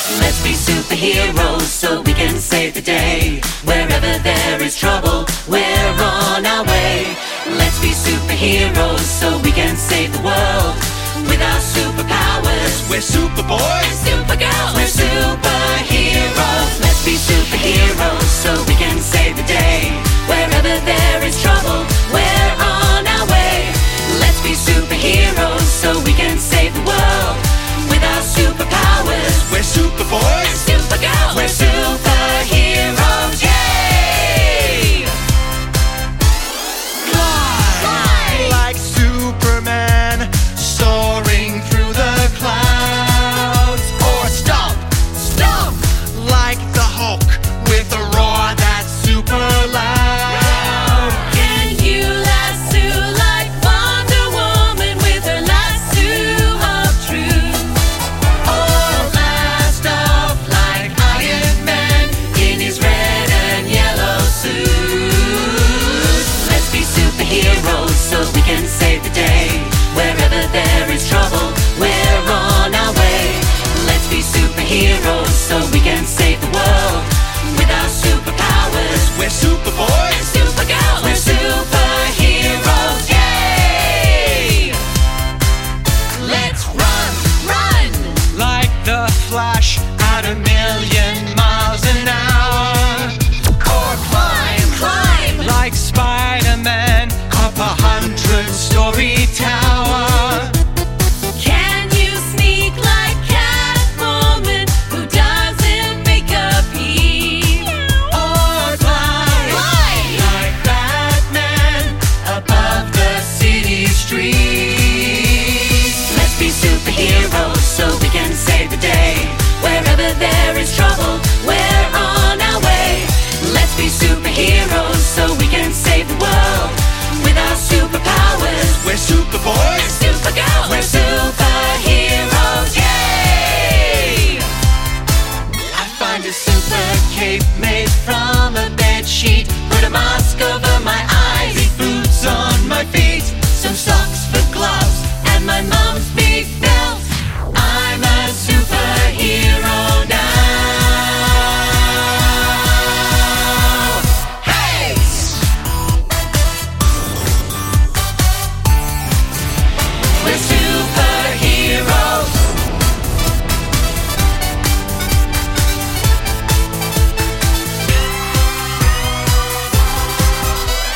Let's be superheroes so we can save the day. Wherever there is trouble, we're on our way. Let's be superheroes so we can save the world. With our superpowers, we're Superboys, Supergirls, we're superheroes. Let's be superheroes so we can save the day. Wherever there is trouble, we're on our way. Let's be superheroes so we can save the world. With our superpowers, we're Superboys, Supergirls, we're superheroes. Yay! Fly like Superman, soaring through the clouds. Or stomp like the Hulk with a roar that's super loud. Can you lasso like Wonder Woman with her lasso of truth? Or blast off like Iron Man in his red and yellow suit? Let's be superheroes so we can save the day. Wherever there is trouble, we're on our way. Let's be superheroes so we can save the world. With our superpowers, We're Superboys, Supergirls, we're superheroes. Yay! Let's run like the Flash at 1,000,000 miles an hour. or climb Like Spider-Man up 100-story tower. Can you sneak like Catwoman who doesn't make a peep? Or fly like Batman above the city streets. Let's be superheroes so we can save the day. Wherever there is trouble, we're on our way. Let's be superheroes so we can save the world. With our superpowers, We're Superboys, Supergirls, we're superheroes. Yay! I find a super cape made from a bed sheet. Put a mask over my eyes, boots on my feet, some socks for gloves, and my mom's big belt. I'm a superhero now. Hey! We're superheroes.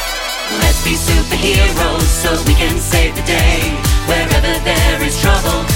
Let's be superheroes so we can save the day. Wherever there is trouble,